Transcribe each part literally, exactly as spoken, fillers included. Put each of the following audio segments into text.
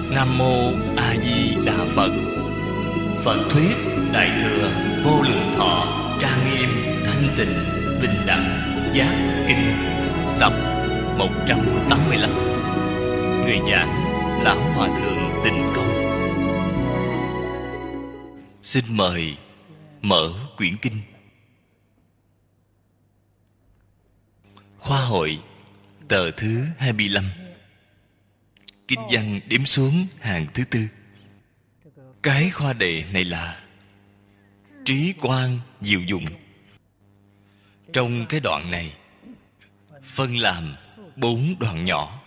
Nam mô A Di Đà Phật. Phật thuyết Đại thừa Vô Lượng Thọ Trang Nghiêm Thanh Tịnh Bình Đẳng Giác Kinh tập một trăm tám mươi lăm. Người giảng Lão Hòa Thượng Tịnh Công. Xin mời mở quyển kinh. Khoa hội tờ thứ hai mươi lăm. Kinh văn đếm xuống hàng thứ tư. Cái khoa đề này là trí quang diệu dụng. Trong cái đoạn này phân làm bốn đoạn nhỏ.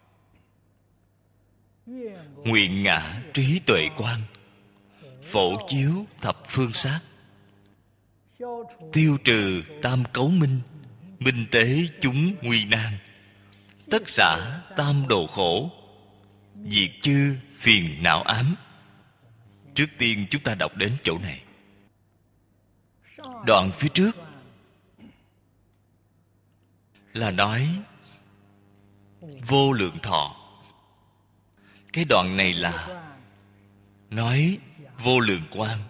Nguyện ngã trí tuệ quang, phổ chiếu thập phương sát, tiêu trừ tam cấu minh, minh tế chúng nguy nan, tất xả tam đồ khổ, diệt chư phiền não ám. Trước tiên chúng ta đọc đến chỗ này. Đoạn phía trước là nói vô lượng thọ. Cái đoạn này là nói vô lượng quang.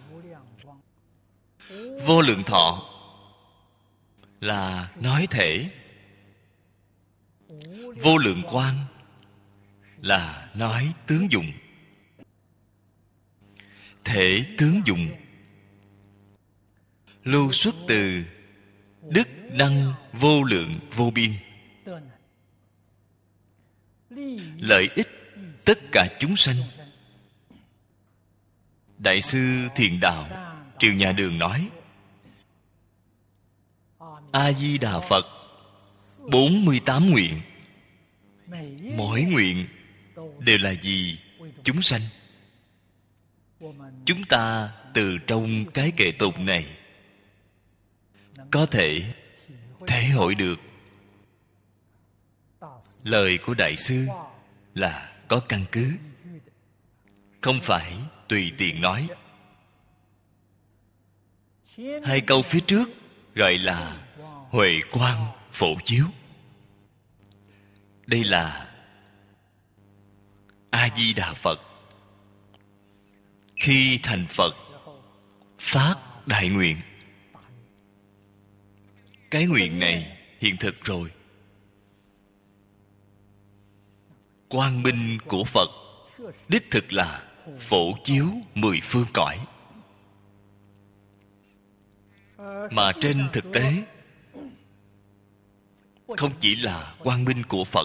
Vô lượng thọ là nói thể. Vô lượng quang là nói tướng dụng. Thể tướng dụng lưu xuất từ đức năng vô lượng vô biên, lợi ích tất cả chúng sanh. Đại sư Thiền Đạo Triều Nhà Đường nói: A Di Đà Phật bốn mươi tám nguyện, mỗi nguyện đều là vì chúng sanh. Chúng ta từ trong cái kệ tụng này có thể thể hội được lời của Đại sư là có căn cứ, không phải tùy tiện nói. Hai câu phía trước gọi là huệ quang phổ chiếu. Đây là A Di Đà Phật khi thành Phật phát đại nguyện. Cái nguyện này hiện thực rồi. Quang minh của Phật đích thực là phổ chiếu mười phương cõi. Mà trên thực tế không chỉ là quang minh của Phật,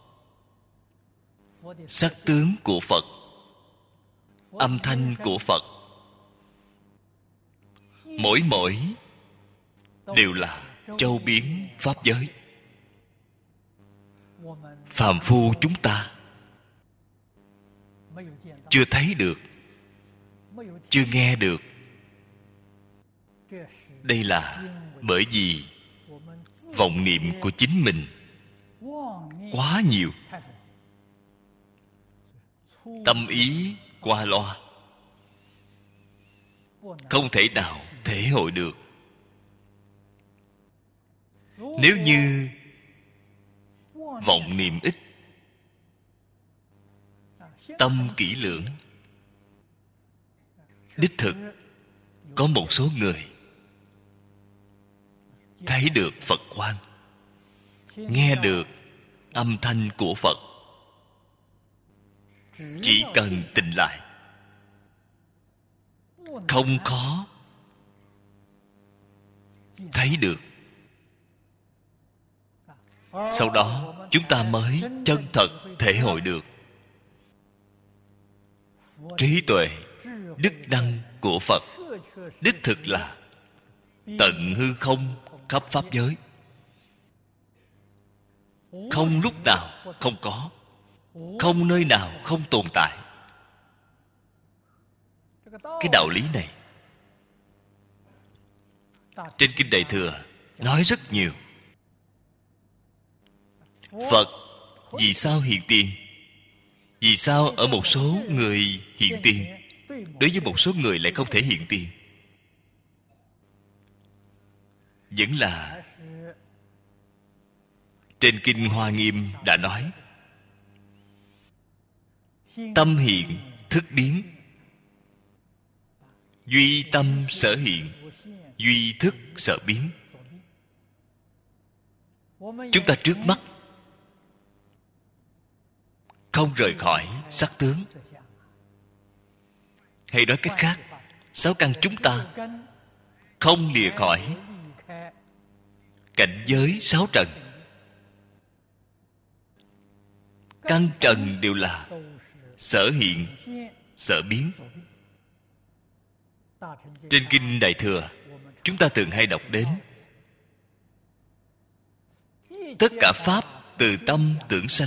sắc tướng của Phật, âm thanh của Phật, mỗi mỗi đều là châu biến pháp giới. Phàm phu chúng ta chưa thấy được, chưa nghe được. Đây là bởi vì vọng niệm của chính mình quá nhiều, tâm ý qua loa, không thể nào thể hội được. Nếu như vọng niệm ít, tâm kỹ lưỡng, đích thực có một số người thấy được Phật quang, nghe được âm thanh của Phật. Chỉ cần tỉnh lại, không khó thấy được. Sau đó chúng ta mới chân thật thể hội được trí tuệ, đức năng của Phật đích thực là tận hư không khắp pháp giới, không lúc nào không có, không nơi nào không tồn tại. Cái đạo lý này trên Kinh Đại Thừa nói rất nhiều. Phật vì sao hiện tiền? Vì sao ở một số người hiện tiền, đối với một số người lại không thể hiện tiền? Vẫn là trên Kinh Hoa Nghiêm đã nói: tâm hiện thức biến. Duy tâm sở hiện, duy thức sở biến. Chúng ta trước mắt không rời khỏi sắc tướng. Hay nói cách khác, sáu căn chúng ta không lìa khỏi cảnh giới sáu trần. Căn trần đều là sở hiện, sở biến. Trên kinh Đại Thừa, chúng ta thường hay đọc đến tất cả pháp từ tâm tưởng sanh.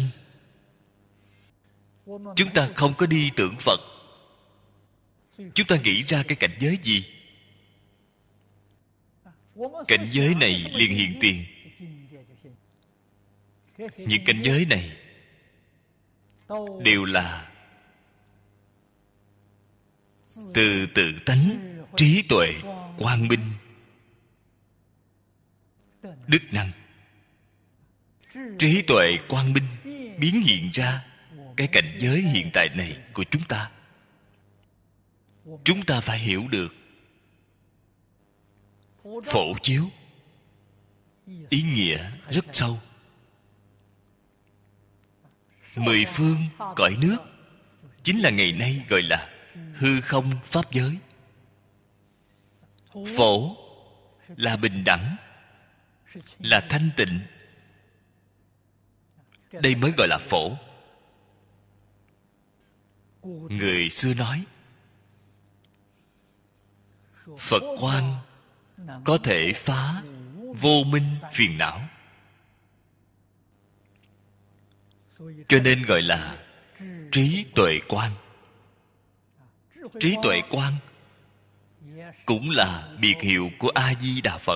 Chúng ta không có đi tưởng Phật. Chúng ta nghĩ ra cái cảnh giới gì? Cảnh giới này liền hiện tiền. Những cảnh giới này đều là từ tự tánh trí tuệ quang minh đức năng. Trí tuệ quang minh biến hiện ra cái cảnh giới hiện tại này của chúng ta. Chúng ta phải hiểu được. Phổ chiếu ý nghĩa rất sâu. Mười phương cõi nước chính là ngày nay gọi là hư không pháp giới. Phổ là bình đẳng, là thanh tịnh. Đây mới gọi là phổ. Người xưa nói Phật quang có thể phá vô minh phiền não, cho nên gọi là trí tuệ quang. Trí tuệ quang cũng là biệt hiệu của A Di Đà Phật.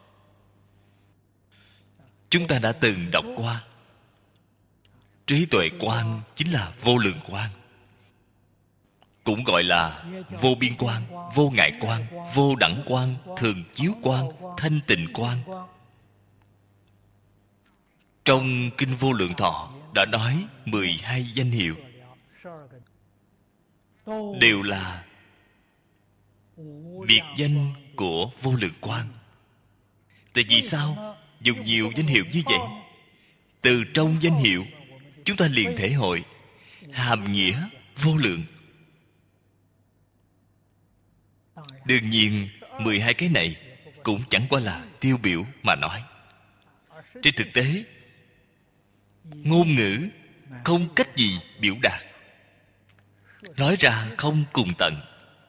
Chúng ta đã từng đọc qua. Trí tuệ quang chính là vô lượng quang, cũng gọi là vô biên quang, vô ngại quang, vô đẳng quang, thường chiếu quang, thanh tịnh quang. Trong Kinh Vô Lượng Thọ đã nói mười hai danh hiệu đều là biệt danh của vô lượng quang. Tại vì sao dùng nhiều danh hiệu như vậy? Từ trong danh hiệu chúng ta liền thể hội hàm nghĩa vô lượng. Đương nhiên mười hai cái này cũng chẳng qua là tiêu biểu mà nói. Trên thực tế, ngôn ngữ không cách gì biểu đạt, nói ra không cùng tận.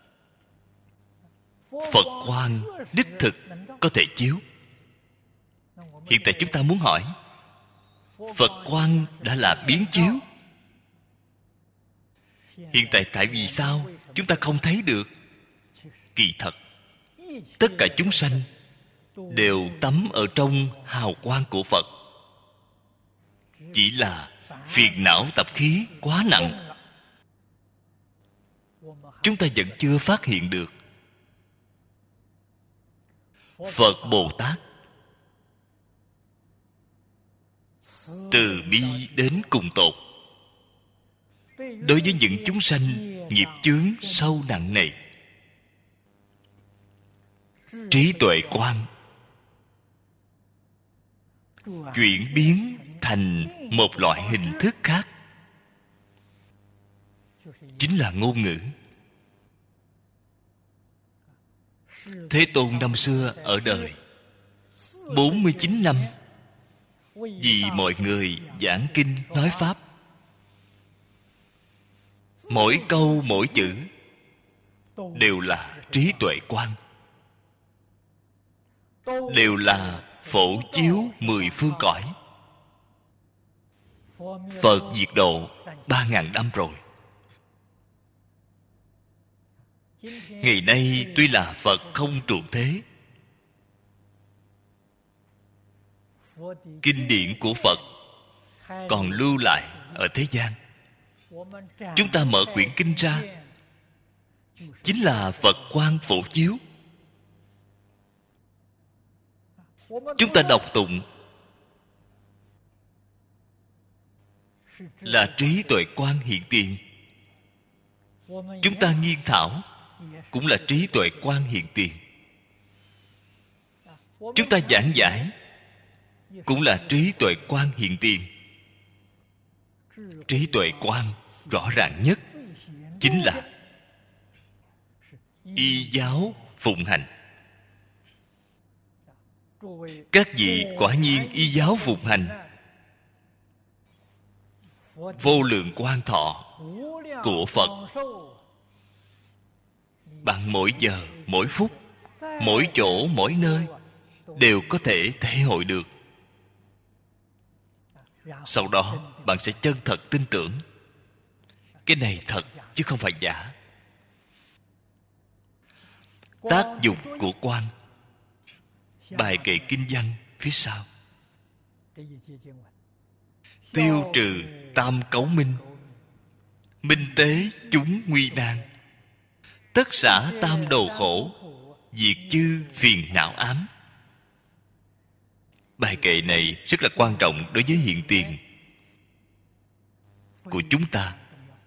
Phật quang đích thực có thể chiếu. Hiện tại chúng ta muốn hỏi, Phật quang đã là biến chiếu. Hiện tại tại vì sao chúng ta không thấy được? Kỳ thật, tất cả chúng sanh đều tắm ở trong hào quang của Phật. Chỉ là phiền não tập khí quá nặng, chúng ta vẫn chưa phát hiện được. Phật Bồ Tát từ bi đến cùng tột. Đối với những chúng sanh nghiệp chướng sâu nặng này, trí tuệ quang chuyển biến thành một loại hình thức khác, chính là ngôn ngữ. Thế Tôn năm xưa ở đời bốn mươi chín năm, vì mọi người giảng kinh nói pháp. Mỗi câu mỗi chữ đều là trí tuệ quang, đều là phổ chiếu mười phương cõi. Phật diệt độ ba ngàn năm rồi. Ngày nay tuy là Phật không trụ thế, kinh điển của Phật còn lưu lại ở thế gian. Chúng ta mở quyển kinh ra, chính là Phật quang phổ chiếu. Chúng ta đọc tụng là trí tuệ quang hiện tiền. chúng ta nghiên thảo cũng là trí tuệ quan hiện tiền. Chúng ta giảng giải cũng là trí tuệ quan hiện tiền. Trí tuệ quan rõ ràng nhất chính là y giáo phụng hành. Các vị quả nhiên y giáo phụng hành, vô lượng quan thọ của Phật bằng mỗi giờ, mỗi phút, mỗi chỗ, mỗi nơi đều có thể thể hội được. Sau đó bạn sẽ chân thật tin tưởng cái này thật chứ không phải giả. Tác dụng của quan. Bài kệ kinh văn phía sau: tiêu trừ tam cấu minh, minh tế chúng nguy nan, tất xả tam đồ khổ, diệt chư phiền não ám. Bài kệ này rất là quan trọng đối với hiện tiền của chúng ta.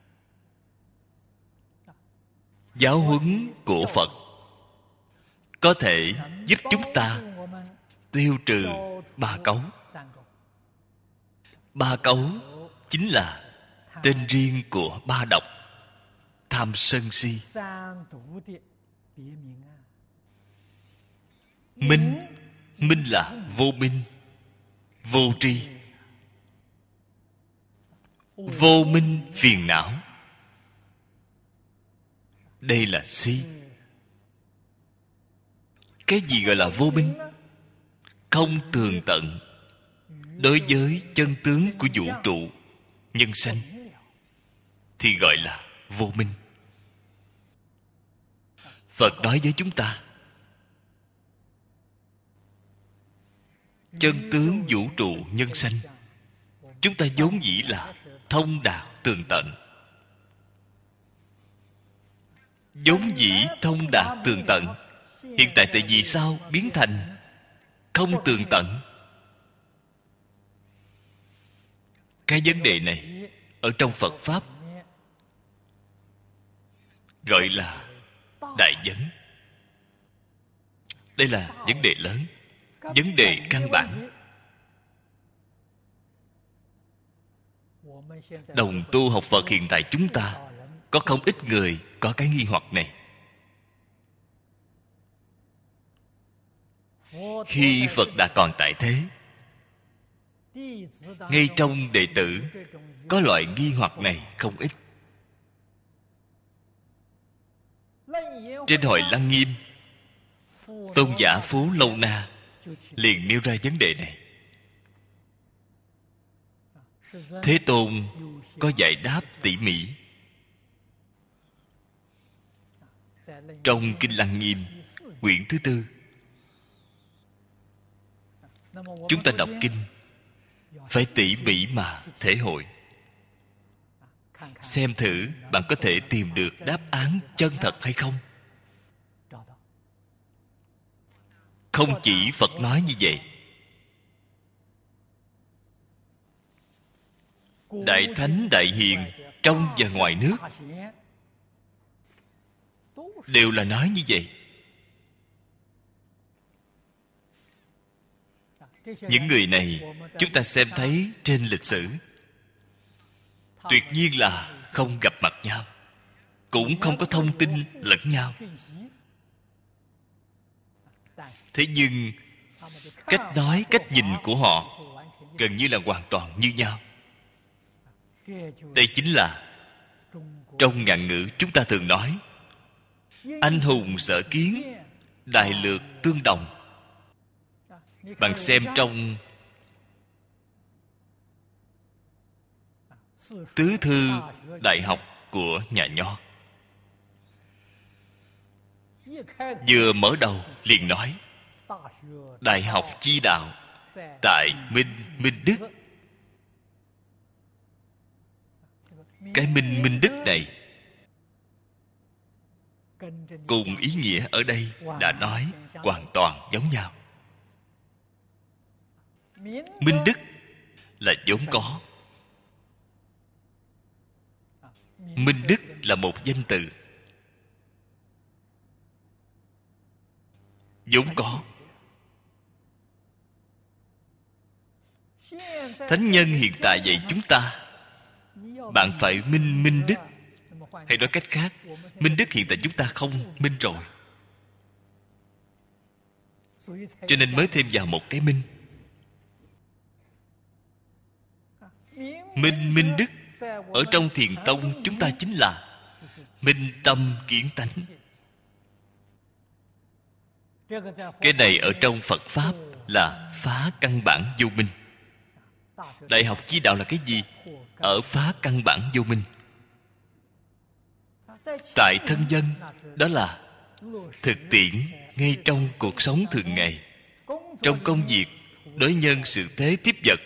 Giáo huấn của Phật có thể giúp chúng ta tiêu trừ ba cấu. Ba cấu chính là tên riêng của ba độc: tham sân si. Minh, minh là vô minh, vô tri. Vô minh phiền não, đây là si. Cái gì gọi là vô minh? Không tường tận đối với chân tướng của vũ trụ nhân sanh thì gọi là vô minh. Phật nói với chúng ta, chân tướng vũ trụ nhân sanh chúng ta vốn dĩ là thông đạt tường tận. Vốn dĩ thông đạt tường tận, hiện tại tại vì sao biến thành không tường tận? Cái vấn đề này ở trong Phật Pháp gọi là đại vấn. Đây là vấn đề lớn, vấn đề căn bản. Đồng tu học Phật hiện tại chúng ta có không ít người có cái nghi hoặc này. Khi Phật đã còn tại thế, ngay trong đệ tử có loại nghi hoặc này không ít. Trên Hội Lăng Nghiêm, Tôn giả Phú Lâu Na liền nêu ra vấn đề này. Thế Tôn có giải đáp tỉ mỉ. Trong Kinh Lăng Nghiêm quyển thứ tư, chúng ta đọc kinh phải tỉ mỉ mà thể hội, xem thử bạn có thể tìm được đáp án chân thật hay không. Không chỉ Phật nói như vậy, Đại Thánh Đại Hiền trong và ngoài nước đều là nói như vậy. Những người này chúng ta xem thấy trên lịch sử tuyệt nhiên là không gặp mặt nhau, cũng không có thông tin lẫn nhau. Thế nhưng cách nói, cách nhìn của họ gần như là hoàn toàn như nhau. Đây chính là trong ngạn ngữ chúng ta thường nói anh hùng sở kiến, đại lược tương đồng. Bạn xem trong tứ thư đại học của nhà Nho, vừa mở đầu liền nói đại học chi đạo tại Minh Minh Đức. Cái Minh Minh Đức này cùng ý nghĩa ở đây đã nói hoàn toàn giống nhau. Minh Đức là vốn có, Minh đức là một danh từ vốn có. Thánh nhân hiện tại dạy chúng ta, bạn phải minh minh đức. Hay nói cách khác, minh đức hiện tại chúng ta không minh rồi, cho nên mới thêm vào một cái minh. Minh minh đức ở trong Thiền tông chúng ta chính là minh tâm kiến tánh. Cái này ở trong Phật Pháp là phá căn bản vô minh. Đại học Chi Đạo là cái gì? Ở phá căn bản vô minh. Tại thân dân, đó là thực tiễn ngay trong cuộc sống thường ngày, trong công việc, đối nhân sự thế tiếp vật,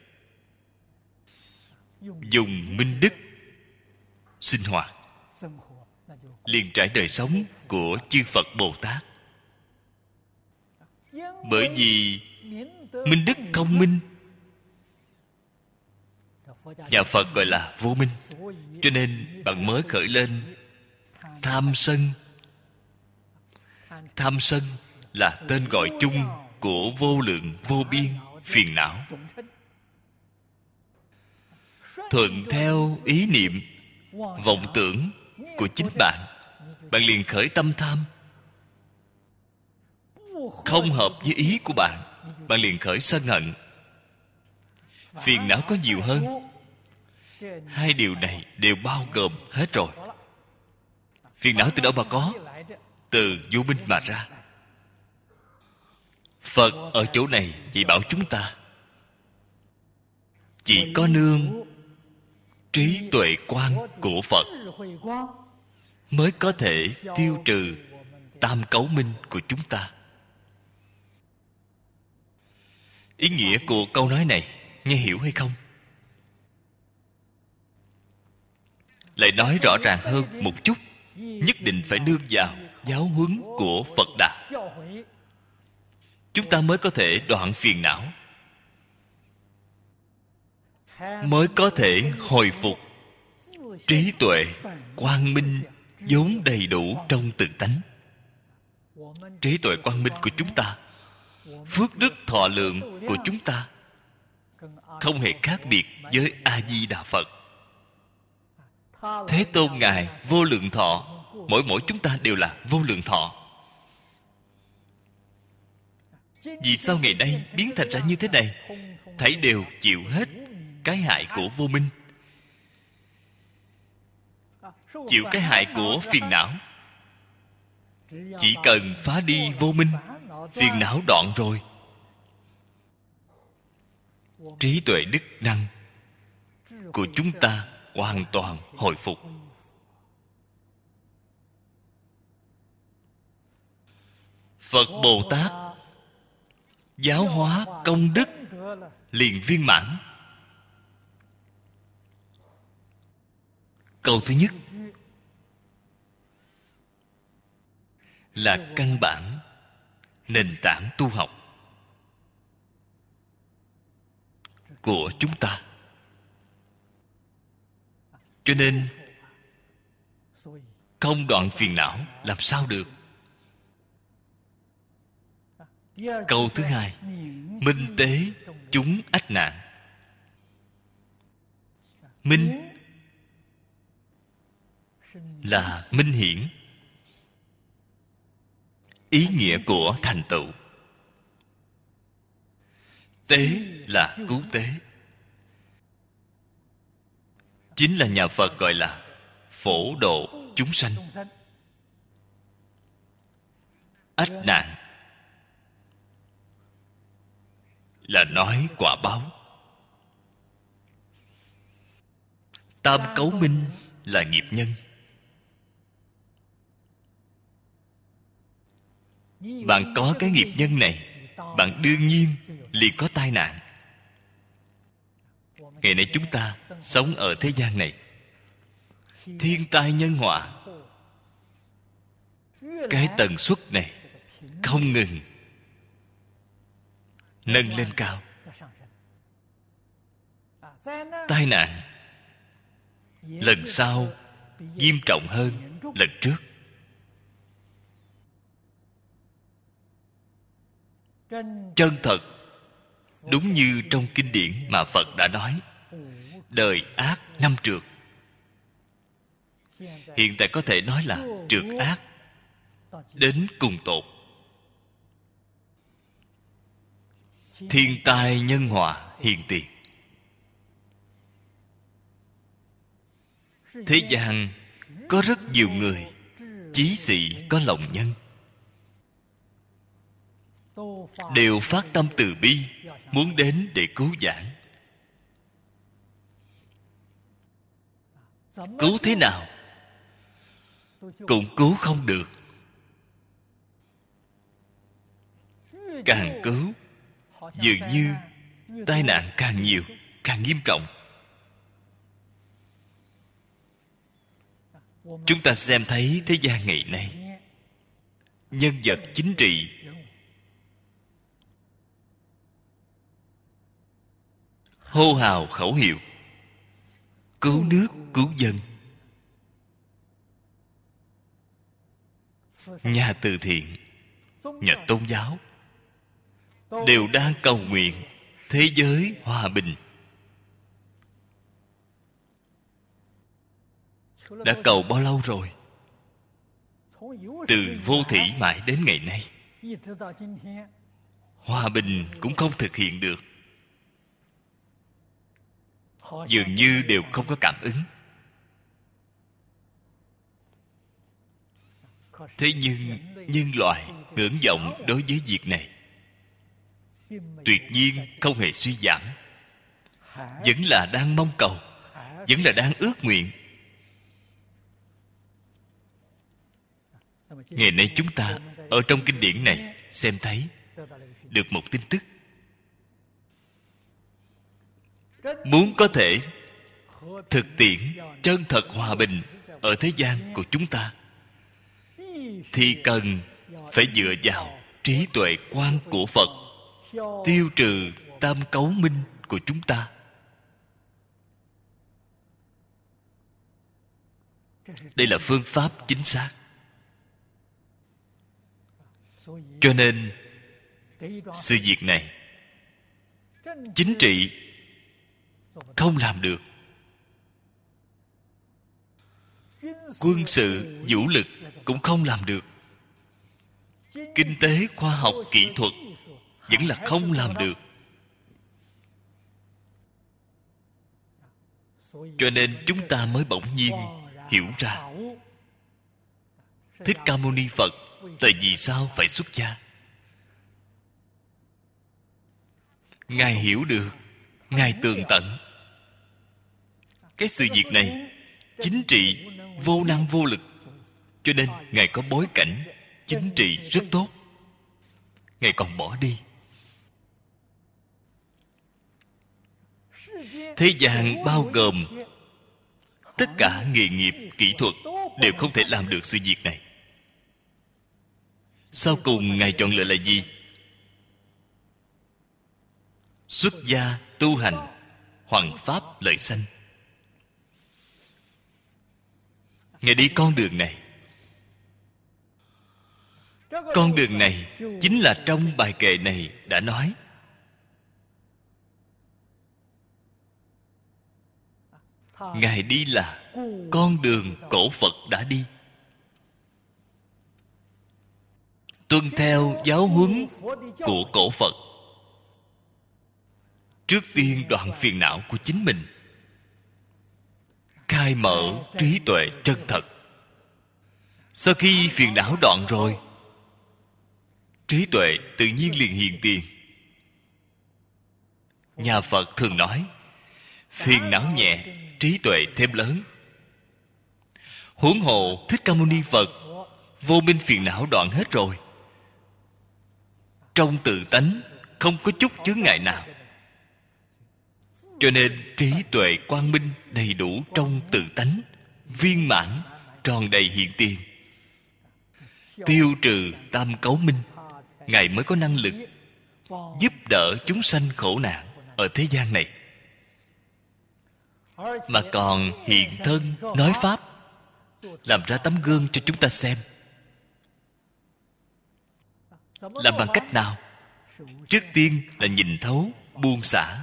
dùng minh đức sinh hoạt, liền trải đời sống của chư Phật Bồ Tát. Bởi vì minh đức không minh, nhà Phật gọi là vô minh, cho nên bạn mới khởi lên tham sân. Tham sân là tên gọi chung của vô lượng vô biên phiền não. Thuận theo ý niệm, vọng tưởng của chính bạn, bạn liền khởi tâm tham. Không hợp với ý của bạn, bạn liền khởi sân hận. Phiền não có nhiều hơn. Hai điều này đều bao gồm hết rồi. Phiền não từ đâu mà có? Từ vô minh mà ra. Phật ở chỗ này chỉ bảo chúng ta, chỉ có nương trí tuệ quang của Phật mới có thể tiêu trừ tam cấu minh của chúng ta. Ý nghĩa của câu nói này nghe hiểu hay không? Lại nói rõ ràng hơn một chút, nhất định phải nương vào giáo huấn của Phật Đà, chúng ta mới có thể đoạn phiền não, mới có thể hồi phục trí tuệ quang minh vốn đầy đủ trong tự tánh. Trí tuệ quang minh của chúng ta, phước đức thọ lượng của chúng ta không hề khác biệt với A Di Đà Phật. Thế Tôn Ngài vô lượng thọ, mỗi mỗi chúng ta đều là vô lượng thọ. Vì sao ngày nay biến thành ra như thế này? Thảy đều chịu hết cái hại của vô minh, chịu cái hại của phiền não. Chỉ cần phá đi vô minh, phiền não đoạn rồi, trí tuệ đức năng của chúng ta hoàn toàn hồi phục. Phật Bồ Tát giáo hóa công đức liền viên mãn. Câu thứ nhất là căn bản nền tảng tu học của chúng ta. Cho nên không đoạn phiền não làm sao được? Câu thứ hai, minh tế chúng ách nạn. Minh là minh hiển, ý nghĩa của thành tựu. Tế là cứu tế, chính là nhà Phật gọi là phổ độ chúng sanh. Ách nạn là nói quả báo. Tam cấu minh là nghiệp nhân. Bạn có cái nghiệp nhân này, bạn đương nhiên liền có tai nạn. Ngày nay chúng ta sống ở thế gian này, thiên tai nhân họa, cái tần suất này không ngừng nâng lên cao. Tai nạn lần sau nghiêm trọng hơn lần trước. Chân thật, đúng như trong kinh điển mà Phật đã nói, đời ác năm trượt. Hiện tại có thể nói là trượt ác đến cùng tột. Thiên tai nhân họa hiện tiền. Thế gian có rất nhiều người chí sĩ có lòng nhân, đều phát tâm từ bi, muốn đến để cứu vãn. Cứu thế nào cũng cứu không được. Càng cứu, dường như tai nạn càng nhiều, càng nghiêm trọng. Chúng ta xem thấy thế gian ngày nay, nhân vật chính trị hô hào khẩu hiệu cứu nước cứu dân. Nhà từ thiện, nhà tôn giáo đều đang cầu nguyện thế giới hòa bình. Đã cầu bao lâu rồi? Từ vô thủy mãi đến ngày nay, hòa bình cũng không thực hiện được. Dường như đều không có cảm ứng. Thế nhưng nhân loại ngưỡng vọng đối với việc này tuyệt nhiên không hề suy giảm, vẫn là đang mong cầu, vẫn là đang ước nguyện. Ngày nay chúng ta ở trong kinh điển này xem thấy được một tin tức. Muốn có thể thực tiễn chân thật hòa bình ở thế gian của chúng ta, thì cần phải dựa vào trí tuệ quan của Phật, tiêu trừ tam cấu minh của chúng ta. Đây là phương pháp chính xác. Cho nên sự việc này chính trị không làm được, quân sự vũ lực cũng không làm được, kinh tế khoa học kỹ thuật vẫn là không làm được. Cho nên chúng ta mới bỗng nhiên hiểu ra Thích Ca Mâu Ni Phật tại vì sao phải xuất gia. Ngài hiểu được, Ngài tường tận cái sự việc này chính trị vô năng vô lực, cho nên Ngài có bối cảnh chính trị rất tốt, Ngài còn bỏ đi. Thế gian bao gồm tất cả nghề nghiệp kỹ thuật đều không thể làm được sự việc này. Sau cùng Ngài chọn lựa là gì? Xuất gia tu hành, hoằng pháp lợi sanh. Ngài đi con đường này. Con đường này chính là trong bài kệ này đã nói. Ngài đi là con đường cổ Phật đã đi, tuân theo giáo huấn của cổ Phật. Trước tiên đoạn phiền não của chính mình, khai mở trí tuệ chân thật. Sau khi phiền não đoạn rồi, trí tuệ tự nhiên liền hiện tiền. Nhà Phật thường nói, phiền não nhẹ, trí tuệ thêm lớn. Huống hồ Thích Ca Mâu Ni Phật vô minh phiền não đoạn hết rồi, trong tự tánh không có chút chướng ngại nào, cho nên trí tuệ quang minh đầy đủ trong tự tánh, viên mãn tròn đầy hiện tiền, tiêu trừ tam cấu minh. Ngài mới có năng lực giúp đỡ chúng sanh khổ nạn ở thế gian này, mà còn hiện thân nói pháp, làm ra tấm gương cho chúng ta xem. Làm bằng cách nào? Trước tiên là nhìn thấu, buông xả.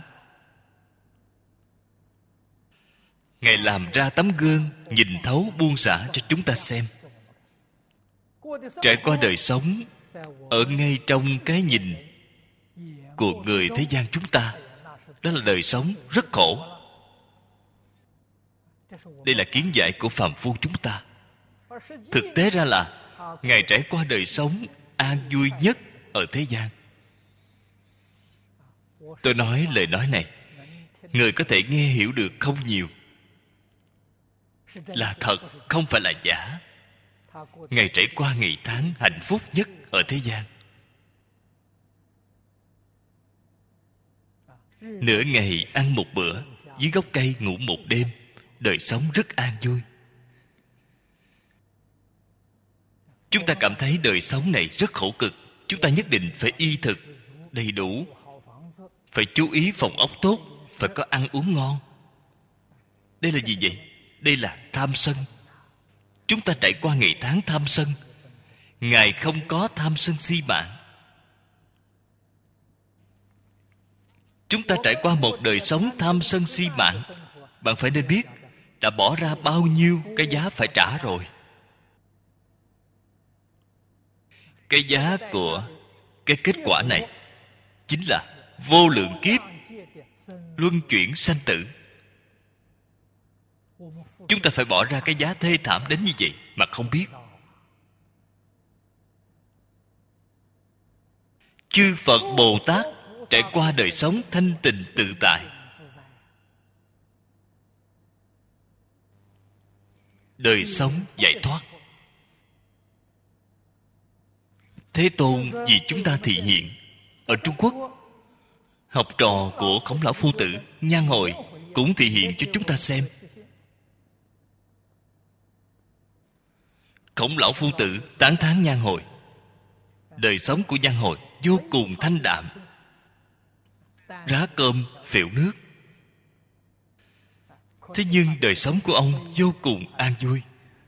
Ngài làm ra tấm gương nhìn thấu, buông xả cho chúng ta xem. Trải qua đời sống ở ngay trong cái nhìn của người thế gian chúng ta, đó là đời sống rất khổ. Đây là kiến giải của phàm phu chúng ta. Thực tế ra là Ngài trải qua đời sống an vui nhất ở thế gian. Tôi nói lời nói này, người có thể nghe hiểu được không nhiều. Là thật, không phải là giả. Ngài trải qua ngày tháng hạnh phúc nhất ở thế gian. Nửa ngày ăn một bữa, dưới gốc cây ngủ một đêm. Đời sống rất an vui. Chúng ta cảm thấy đời sống này rất khổ cực. Chúng ta nhất định phải y thực, đầy đủ, phải chú ý phòng ốc tốt, phải có ăn uống ngon. Đây là gì vậy? Đây là tham sân. Chúng ta trải qua ngày tháng tham sân. Ngài không có tham sân si mạng. Chúng ta trải qua một đời sống tham sân si mạng. Bạn phải nên biết đã bỏ ra bao nhiêu cái giá phải trả rồi. Cái giá của cái kết quả này chính là vô lượng kiếp luân chuyển sanh tử. Chúng ta phải bỏ ra cái giá thê thảm đến như vậy mà không biết. Chư Phật Bồ Tát trải qua đời sống thanh tịnh tự tại. Đời sống giải thoát. Thế Tôn vì chúng ta thị hiện. Ở Trung Quốc, học trò của Khổng Lão Phu Tử Nhan Hồi cũng thị hiện cho chúng ta xem. Khổng Lão Phu Tử tán thán Nhan Hồi. Đời sống của Nhan Hồi vô cùng thanh đạm. Rá cơm, phễu nước. Thế nhưng đời sống của ông vô cùng an vui.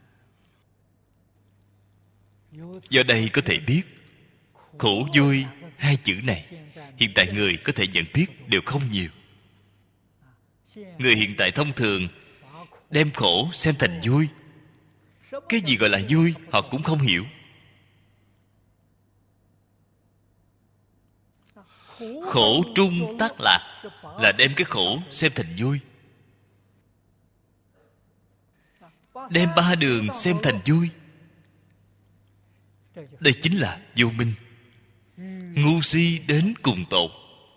Do đây có thể biết, khổ vui hai chữ này hiện tại người có thể nhận biết đều không nhiều. Người hiện tại thông thường đem khổ xem thành vui. Cái gì gọi là vui họ cũng không hiểu. Khổ trung tác lạc là đem cái khổ xem thành vui. Đem ba đường xem thành vui. Đây chính là vô minh. Ngu si đến cùng tột.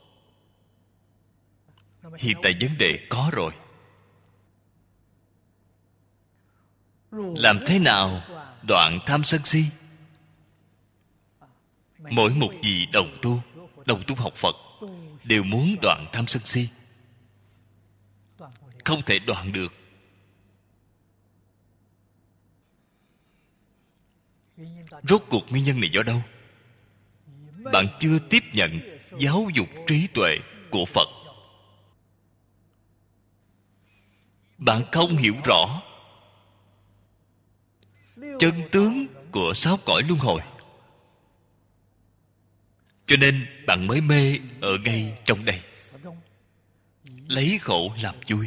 Hiện tại vấn đề có rồi. Làm thế nào đoạn tham sân si? Mỗi một vị đồng tu, đồng tu học Phật đều muốn đoạn tham sân si. Không thể đoạn được. Rốt cuộc nguyên nhân này do đâu? Bạn chưa tiếp nhận giáo dục trí tuệ của Phật. Bạn không hiểu rõ chân tướng của sáu cõi luân hồi. Cho nên bạn mới mê ở ngay trong đây, lấy khổ làm vui.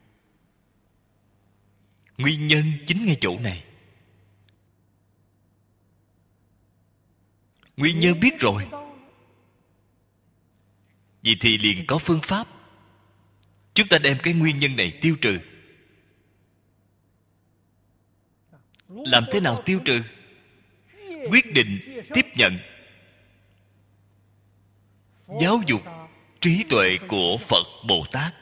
Nguyên nhân chính ngay chỗ này. Nguyên nhân biết rồi, vậy thì liền có phương pháp. Chúng ta đem cái nguyên nhân này tiêu trừ. Làm thế nào tiêu trừ? Quyết định tiếp nhận giáo dục trí tuệ của Phật Bồ Tát.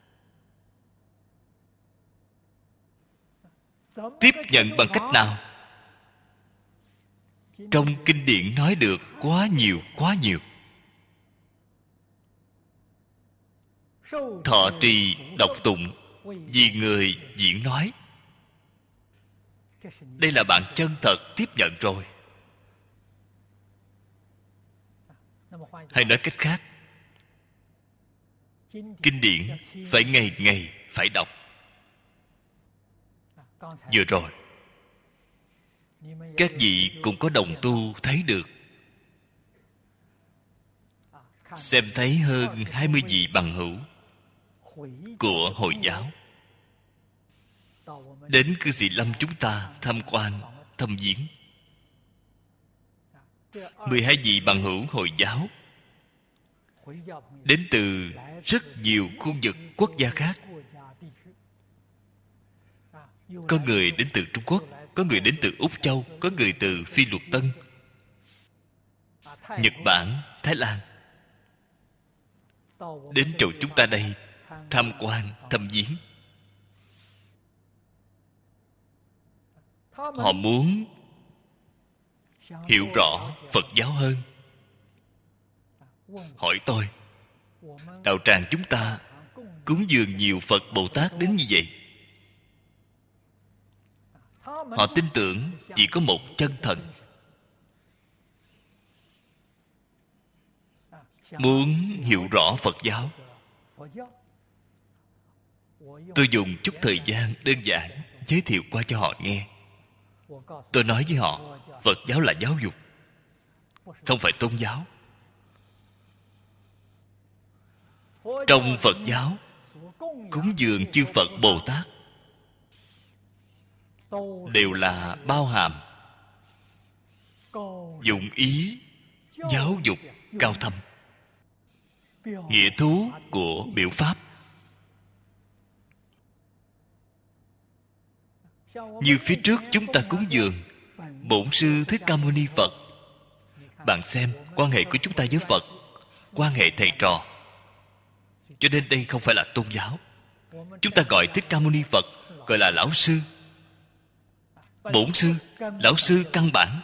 Tiếp nhận bằng cách nào? Trong kinh điển nói được quá nhiều, quá nhiều. Thọ trì đọc tụng, vì người diễn nói. Đây là bạn chân thật tiếp nhận rồi. Hay nói cách khác, kinh điển phải ngày ngày phải đọc. Vừa rồi các vị cũng có đồng tu thấy được. Xem thấy hơn hai mươi vị bằng hữu của Hồi giáo đến cư sĩ Lâm chúng ta tham quan, thăm viếng. Mười hai vị bằng hữu Hồi giáo đến từ rất nhiều khu vực quốc gia khác. Có người đến từ Trung Quốc, có người đến từ Úc Châu, có người từ Phi Luật Tân, Nhật Bản, Thái Lan, đến chỗ chúng ta đây tham quan, thăm viếng. Họ muốn hiểu rõ Phật giáo hơn. Hỏi tôi, đạo tràng chúng ta cúng dường nhiều Phật Bồ Tát đến như vậy. Họ tin tưởng chỉ có một chân thần. Muốn hiểu rõ Phật giáo, tôi dùng chút thời gian đơn giản giới thiệu qua cho họ nghe. Tôi nói với họ, Phật giáo là giáo dục, không phải tôn giáo. Trong Phật giáo, cúng dường chư Phật Bồ Tát đều là bao hàm dụng ý giáo dục cao thâm, nghĩa thú của biểu pháp. Như phía trước chúng ta cúng dường Bổn Sư Thích Ca Mâu Ni Phật. Bạn xem quan hệ của chúng ta với Phật, quan hệ thầy trò. Cho nên đây không phải là tôn giáo. Chúng ta gọi Thích Ca Mâu Ni Phật gọi là lão sư, bổn sư, lão sư căn bản.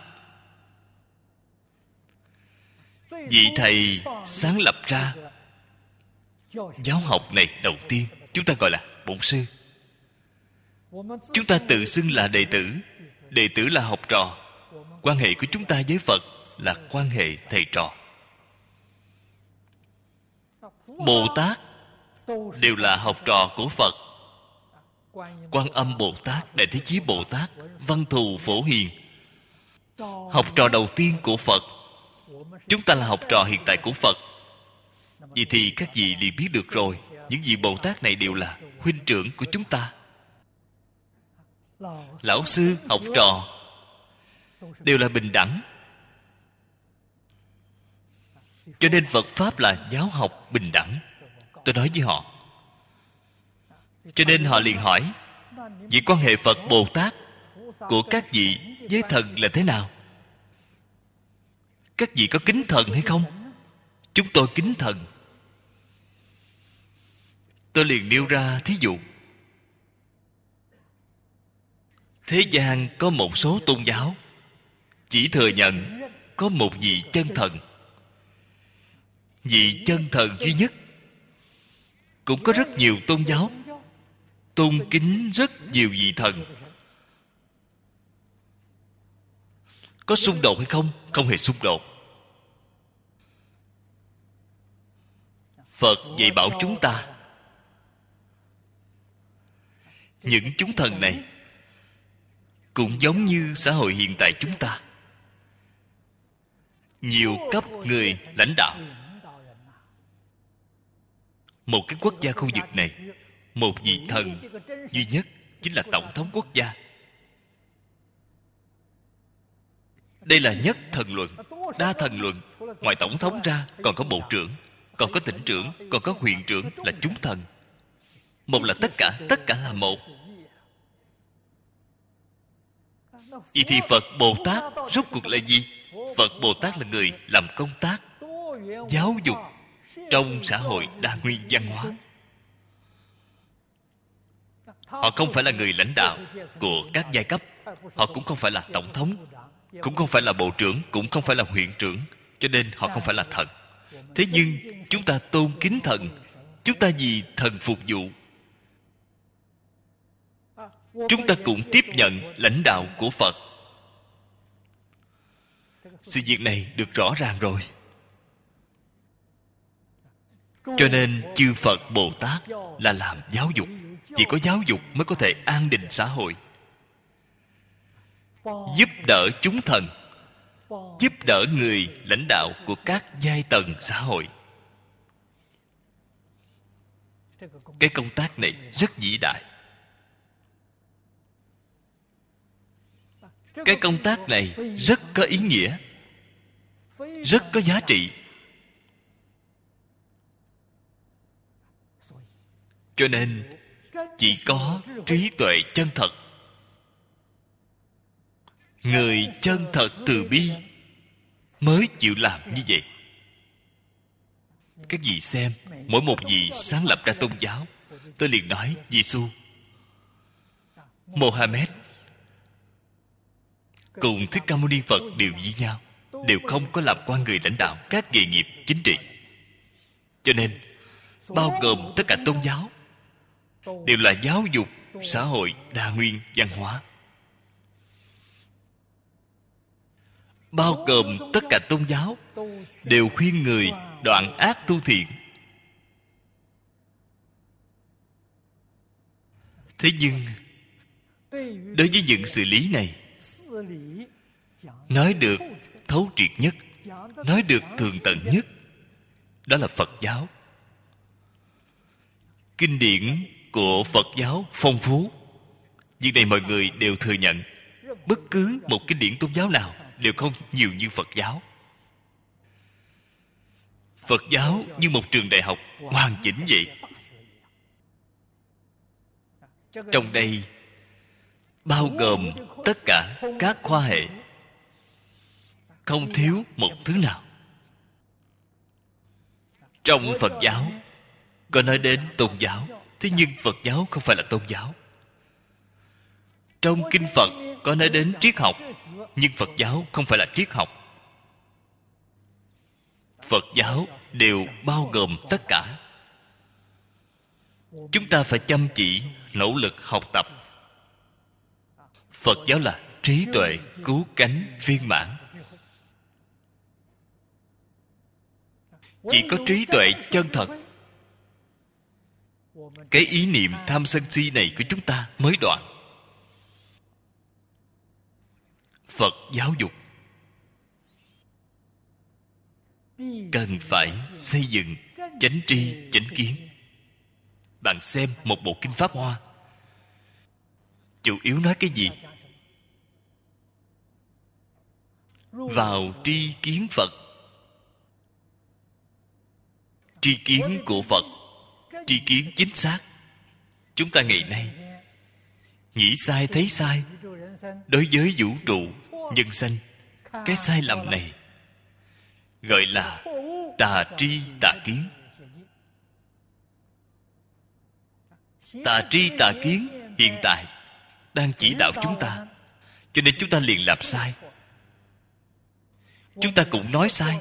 Vị thầy sáng lập ra giáo học này đầu tiên, chúng ta gọi là bổn sư. Chúng ta tự xưng là đệ tử, đệ tử là học trò. Quan hệ của chúng ta với Phật là quan hệ thầy trò. Bồ Tát đều là học trò của Phật. Quan Âm Bồ Tát, Đại Thế Chí Bồ Tát, Văn Thù Phổ Hiền, học trò đầu tiên của Phật. Chúng ta là học trò hiện tại của Phật. Vậy thì các vị liền biết được rồi, những vị Bồ Tát này đều là huynh trưởng của chúng ta. Lão sư, học trò đều là bình đẳng. Cho nên Phật Pháp là giáo học bình đẳng. Tôi nói với họ. Cho nên họ liền hỏi, vậy quan hệ Phật Bồ Tát của các vị với thần là thế nào? Các vị có kính thần hay không? Chúng tôi kính thần. Tôi liền nêu ra thí dụ. Thế gian có một số tôn giáo chỉ thừa nhận có một vị chân thần. Vị chân thần duy nhất. Cũng có rất nhiều tôn giáo tôn kính rất nhiều vị thần. Có xung đột hay không? Không hề xung đột. Phật dạy bảo chúng ta, những chúng thần này cũng giống như xã hội hiện tại chúng ta, nhiều cấp người lãnh đạo. Một cái quốc gia khu vực này, một vị thần duy nhất chính là tổng thống quốc gia. Đây là nhất thần luận. Đa thần luận, ngoài tổng thống ra còn có bộ trưởng, còn có tỉnh trưởng, còn có huyện trưởng là chúng thần. Một là tất cả, tất cả là một. Vậy thì Phật Bồ Tát rốt cuộc là gì? Phật Bồ Tát là người làm công tác giáo dục trong xã hội đa nguyên văn hóa. Họ không phải là người lãnh đạo của các giai cấp. Họ cũng không phải là tổng thống, cũng không phải là bộ trưởng, cũng không phải là huyện trưởng. Cho nên họ không phải là thần. Thế nhưng chúng ta tôn kính thần. Chúng ta vì thần phục vụ. Chúng ta cũng tiếp nhận lãnh đạo của Phật. Sự việc này được rõ ràng rồi. Cho nên chư Phật Bồ Tát là làm giáo dục. Chỉ có giáo dục mới có thể an định xã hội. giúp đỡ chúng thần, giúp đỡ người lãnh đạo của các giai tầng xã hội. Cái công tác này rất vĩ đại. Cái công tác này rất có ý nghĩa, rất có giá trị. Cho nên chỉ có trí tuệ chân thật, người chân thật từ bi mới chịu làm như vậy. Các vị xem, mỗi một vị sáng lập ra tôn giáo, tôi liền nói Giêsu, Mohammed cùng Thích Ca Mâu Ni Phật đều như nhau, đều không có làm quan người lãnh đạo các nghề nghiệp chính trị. Cho nên bao gồm tất cả tôn giáo đều là giáo dục xã hội đa nguyên văn hóa. Bao gồm tất cả tôn giáo đều khuyên người đoạn ác tu thiện. Thế nhưng đối với những sự lý này, nói được thấu triệt nhất, nói được tường tận nhất, đó là Phật giáo. Kinh điển của Phật giáo phong phú, việc này mọi người đều thừa nhận. Bất cứ một kinh điển tôn giáo nào đều không nhiều như Phật giáo. Phật giáo như một trường đại học hoàn chỉnh vậy. Trong đây bao gồm tất cả các khoa hệ, không thiếu một thứ nào. Trong Phật giáo có nói đến tôn giáo, thế nhưng Phật giáo không phải là tôn giáo. Trong kinh Phật có nói đến triết học, nhưng Phật giáo không phải là triết học. Phật giáo đều bao gồm tất cả. Chúng ta phải chăm chỉ nỗ lực học tập. Phật giáo là trí tuệ cứu cánh viên mãn. Chỉ có trí tuệ chân thật, cái ý niệm tham sân si này của chúng ta mới đoạn. Phật giáo dục cần phải xây dựng chánh tri chánh kiến. Bạn xem một bộ kinh Pháp Hoa, chủ yếu nói cái gì? Vào tri kiến Phật. Tri kiến của Phật, tri kiến chính xác. Chúng ta ngày nay nghĩ sai thấy sai. Đối với vũ trụ nhân sanh, cái sai lầm này gọi là tà tri tà kiến. Tà tri tà kiến hiện tại đang chỉ đạo chúng ta, cho nên chúng ta liền làm sai. Chúng ta cũng nói sai.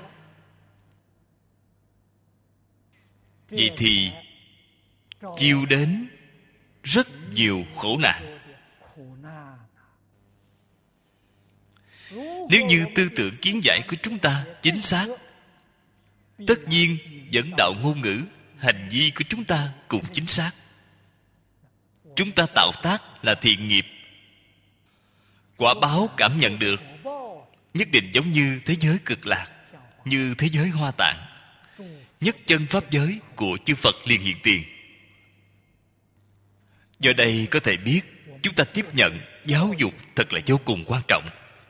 Vậy thì chiêu đến rất nhiều khổ nạn. Nếu như tư tưởng kiến giải của chúng ta chính xác, tất nhiên dẫn đạo ngôn ngữ, hành vi của chúng ta cũng chính xác. Chúng ta tạo tác là thiện nghiệp, quả báo cảm nhận được nhất định giống như thế giới cực lạc, như thế giới Hoa Tạng. Nhất chân pháp giới của chư Phật liền hiện tiền. Do đây có thể biết chúng ta tiếp nhận giáo dục thật là vô cùng quan trọng.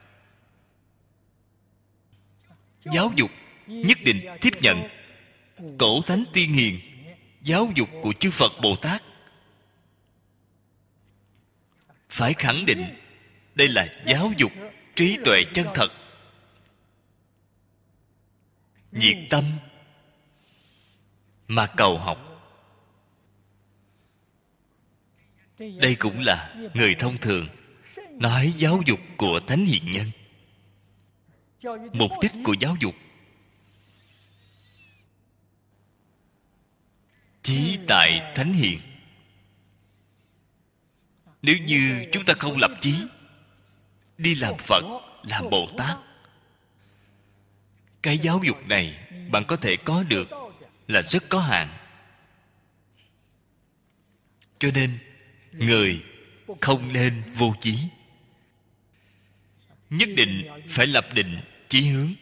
Giáo dục nhất định tiếp nhận cổ thánh tiên hiền, giáo dục của chư Phật Bồ Tát. Phải khẳng định đây là giáo dục trí tuệ chân thật, nhiệt tâm mà cầu học. Đây cũng là người thông thường nói giáo dục của thánh hiền nhân. Mục đích của giáo dục chí tại thánh hiền. Nếu như chúng ta không lập chí, đi làm Phật, làm Bồ Tát, cái giáo dục này bạn có thể có được là rất có hạn. Cho nên người không nên vô chí. nhất định phải lập định chí hướng.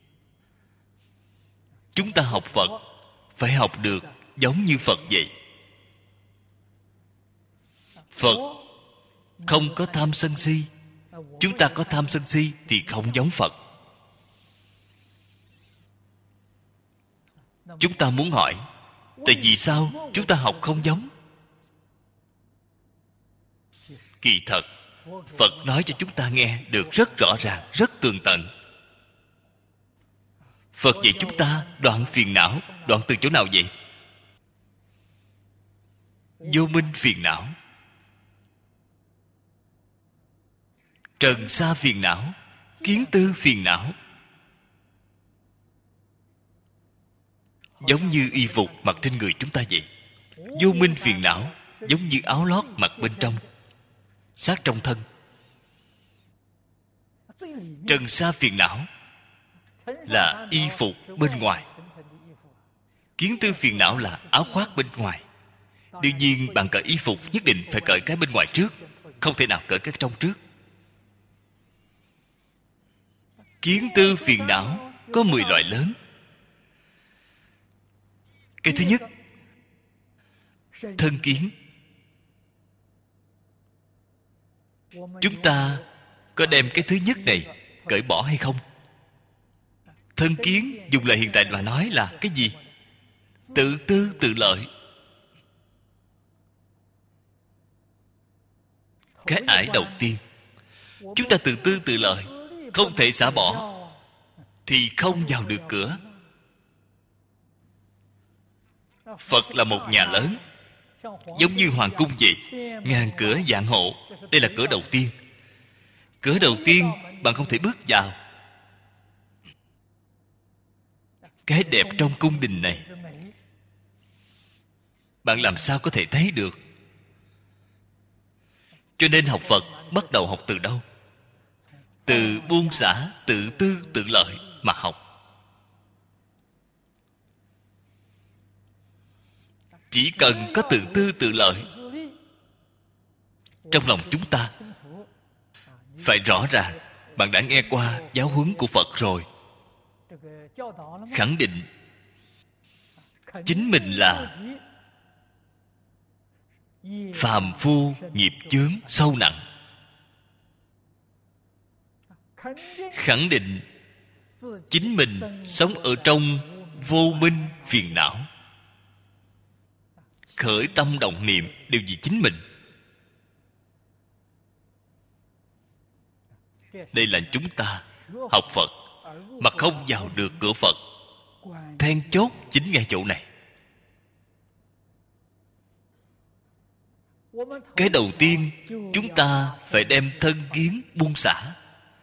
Chúng ta học Phật phải học được giống như Phật vậy. Phật không có tham sân si. Chúng ta có tham sân si thì không giống Phật. Chúng ta muốn hỏi, tại vì sao chúng ta học không giống? Kỳ thật, Phật nói cho chúng ta nghe được rất rõ ràng, rất tường tận. Phật dạy chúng ta đoạn phiền não. Đoạn từ chỗ nào vậy? Vô minh phiền não, trần sa phiền não, kiến tư phiền não. Giống như y phục mặc trên người chúng ta vậy. Vô minh phiền não giống như áo lót mặc bên trong, sát trong thân. Trần sa phiền não là y phục bên ngoài. Kiến tư phiền não là áo khoác bên ngoài. Đương nhiên bạn cởi y phục nhất định phải cởi cái bên ngoài trước, không thể nào cởi cái trong trước. Kiến tư phiền não có mười loại lớn. Cái thứ nhất, thân kiến. Chúng ta có đem cái thứ nhất này cởi bỏ hay không? Thân kiến dùng lời hiện tại mà nói là cái gì? Tự tư tự lợi. Cái ải đầu tiên, chúng ta tự tư tự lợi, không thể xả bỏ, thì không vào được cửa. Phật là một nhà lớn, giống như hoàng cung vậy, ngàn cửa vạn hộ. Đây là cửa đầu tiên. Cửa đầu tiên bạn không thể bước vào. Cái đẹp trong cung đình này bạn làm sao có thể thấy được? Cho nên học Phật bắt đầu học từ đâu? Từ buông xả, tự tư, tự lợi mà học. Chỉ cần có tự tư, tự lợi, trong lòng chúng ta phải rõ ràng. Bạn đã nghe qua giáo huấn của Phật rồi. Khẳng định chính mình là phàm phu nghiệp chướng sâu nặng. Khẳng định chính mình sống ở trong vô minh phiền não. Khởi tâm động niệm đều vì chính mình. Đây là chúng ta học Phật mà không vào được cửa Phật. Then chốt chính ngay chỗ này. Cái đầu tiên, chúng ta phải đem thân kiến buông xả.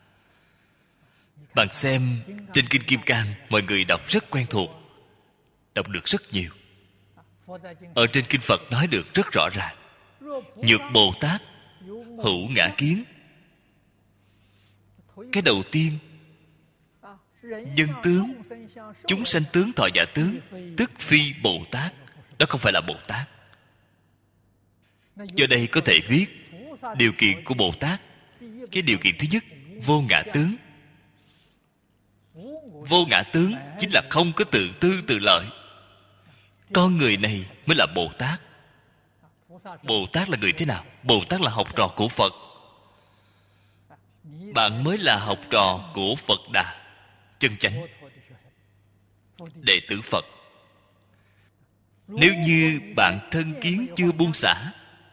Bạn xem trên Kinh Kim Cang, mọi người đọc rất quen thuộc, đọc được rất nhiều. Ở trên Kinh Phật nói được rất rõ ràng. Nhược Bồ Tát hữu ngã kiến. Cái đầu tiên, nhân tướng, chúng sanh tướng thọ giả tướng, tức phi Bồ Tát. Đó không phải là Bồ Tát. Do đây có thể viết điều kiện của Bồ Tát. Cái điều kiện thứ nhất, vô ngã tướng. Vô ngã tướng chính là không có tự tư tự lợi. Con người này mới là Bồ Tát. Bồ Tát là người thế nào? Bồ Tát là học trò của Phật. Bạn mới là học trò của Phật Đà chân chánh, đệ tử Phật. Nếu như bạn thân kiến chưa buông xả,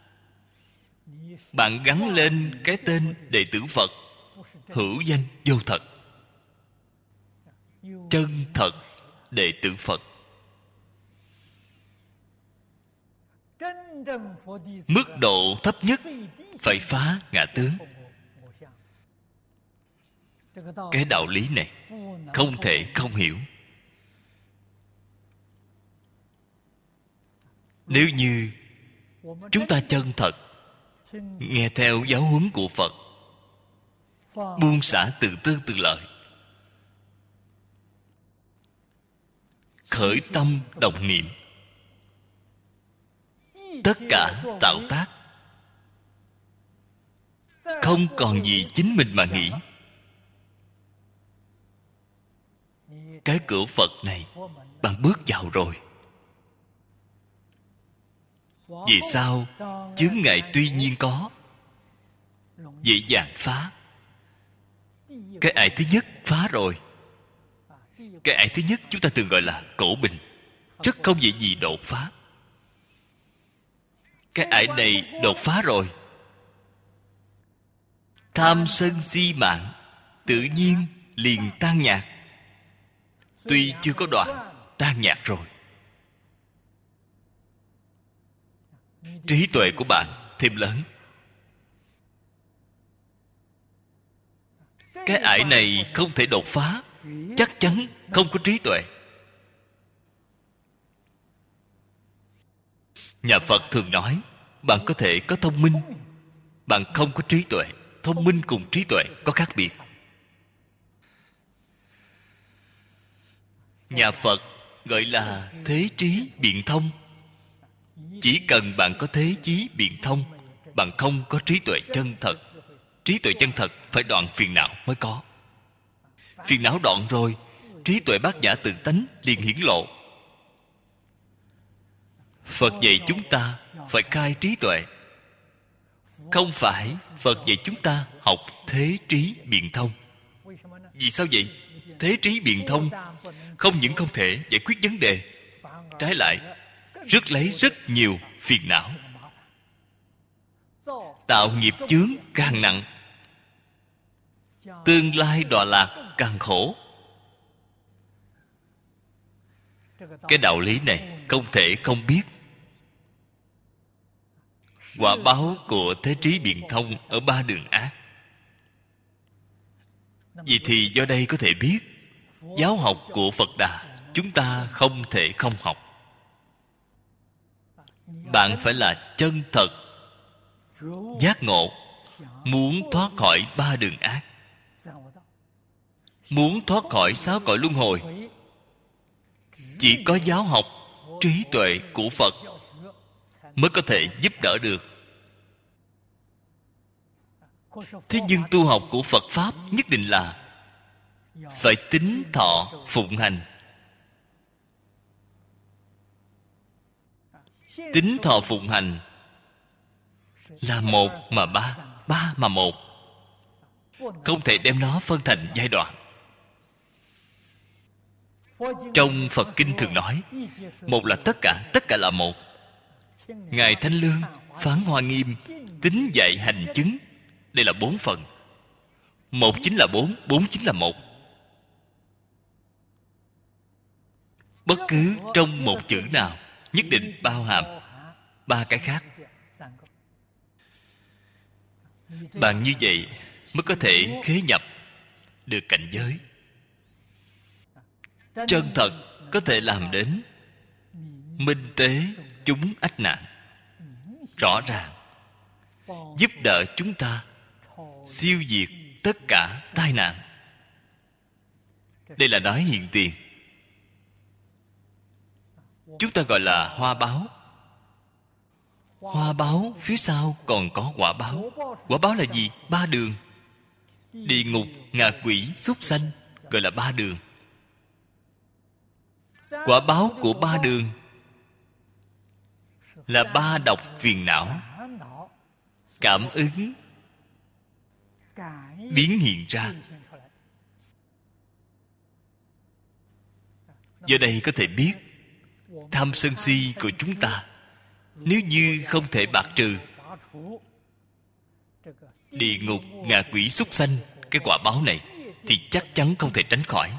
bạn gắn lên cái tên đệ tử Phật, hữu danh vô thật, chân thật đệ tử Phật. Mức độ thấp nhất phải phá ngã tướng. Cái đạo lý này không thể không hiểu. Nếu như chúng ta chân thật nghe theo giáo huấn của Phật, buông xả tự tư tự lợi, khởi tâm động niệm, tất cả tạo tác, không còn gì chính mình mà nghĩ, cái cửa Phật này bạn bước vào rồi. Vì sao? Chướng ngại tuy nhiên có, dễ dàng phá. Cái ải thứ nhất phá rồi. Cái ải thứ nhất chúng ta thường gọi là cổ bình, rất không dễ gì đột phá. Cái ải này đột phá rồi, tham sân si mạng tự nhiên liền tan nhạt. Tuy chưa có đoạn, tan nhạt rồi. Trí tuệ của bạn thêm lớn. Cái ải này không thể đột phá, chắc chắn không có trí tuệ. Nhà Phật thường nói, bạn có thể có thông minh, bạn không có trí tuệ. Thông minh cùng trí tuệ có khác biệt. Nhà Phật gọi là thế trí biện thông. Chỉ cần bạn có thế trí biện thông, bạn không có trí tuệ chân thật. Trí tuệ chân thật phải đoạn phiền não mới có. Phiền não đoạn rồi, trí tuệ bát nhã tự tánh liền hiển lộ. Phật dạy chúng ta phải khai trí tuệ. Không phải Phật dạy chúng ta học thế trí biện thông. Vì sao vậy? Thế trí biện thông không những không thể giải quyết vấn đề, trái lại rước lấy rất nhiều phiền não, tạo nghiệp chướng càng nặng, tương lai đọa lạc càng khổ. Cái đạo lý này không thể không biết. Quả báo của thế trí biện thông ở ba đường ác. Vì thì do đây có thể biết, giáo học của Phật Đà chúng ta không thể không học. Bạn phải là chân thật giác ngộ, muốn thoát khỏi ba đường ác, muốn thoát khỏi sáu cõi luân hồi. Chỉ có giáo học trí tuệ của Phật mới có thể giúp đỡ được. Thế nhưng tu học của Phật Pháp nhất định là phải tín thọ phụng hành. Tín thọ phụng hành là một mà ba, ba mà một. Không thể đem nó phân thành giai đoạn. Trong Phật Kinh thường nói, một là tất cả, tất cả là một. Ngài Thanh Lương phán Hoa Nghiêm tín dạy hành chứng, đây là bốn phần. Một chính là bốn, bốn chính là một. Bất cứ trong một chữ nào nhất định bao hàm ba cái khác. Bạn như vậy mới có thể khế nhập được cảnh giới. Chân thật có thể làm đến minh tế chúng ách nạn, rõ ràng giúp đỡ chúng ta siêu diệt tất cả tai nạn. Đây là nói hiện tiền. Chúng ta gọi là hoa báo. Hoa báo phía sau còn có quả báo. Quả báo là gì? Ba đường. Địa ngục, ngạ quỷ, súc sanh gọi là ba đường. Quả báo của ba đường là ba độc phiền não cảm ứng biến hiện ra. Do đây có thể biết tham sân si của chúng ta nếu như không thể bạc trừ, địa ngục, ngạ quỷ, súc sanh, cái quả báo này thì chắc chắn không thể tránh khỏi.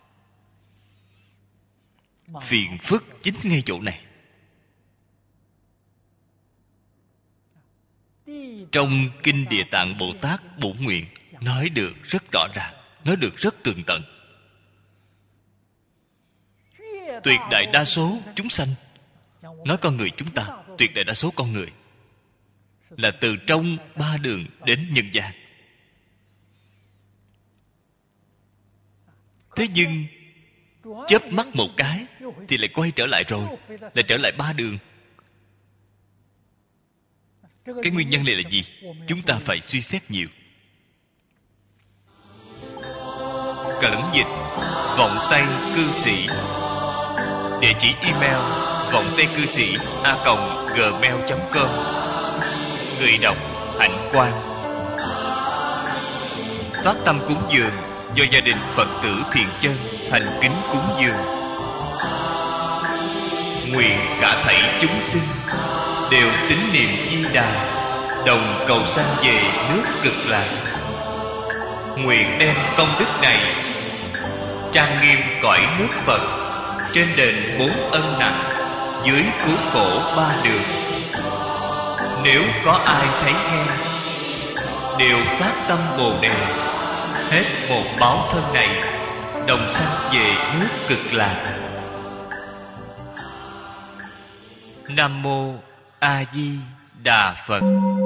Phiền phức chính ngay chỗ này. Trong Kinh Địa Tạng Bồ Tát Bổn Nguyện nói được rất rõ ràng, nói được rất tường tận. Tuyệt đại đa số chúng sanh, nói con người chúng ta, tuyệt đại đa số con người là từ trong ba đường đến nhân gian. Thế nhưng chớp mắt một cái thì lại quay trở lại rồi, lại trở lại ba đường. Cái nguyên nhân này là gì? Chúng ta phải suy xét nhiều. cẩn dịch vọng tây cư sĩ. Địa chỉ email vọng tây cư sĩ a còng gmail chấm com. Người đọc Hạnh Quang. Phát tâm cúng dường do gia đình Phật tử Thiện Chân thành kính cúng dường. Nguyện cả thảy chúng sinh đều tín niệm Di Đà, đồng cầu sanh về nước Cực Lạc. Nguyện đem công đức này trang nghiêm cõi nước Phật, trên đền bốn ân nặng, dưới cứu khổ ba đường. Nếu có ai thấy nghe, đều phát tâm Bồ Đề, hết một báo thân này, đồng sanh về nước Cực Lạc. Nam mô A Di Đà Phật.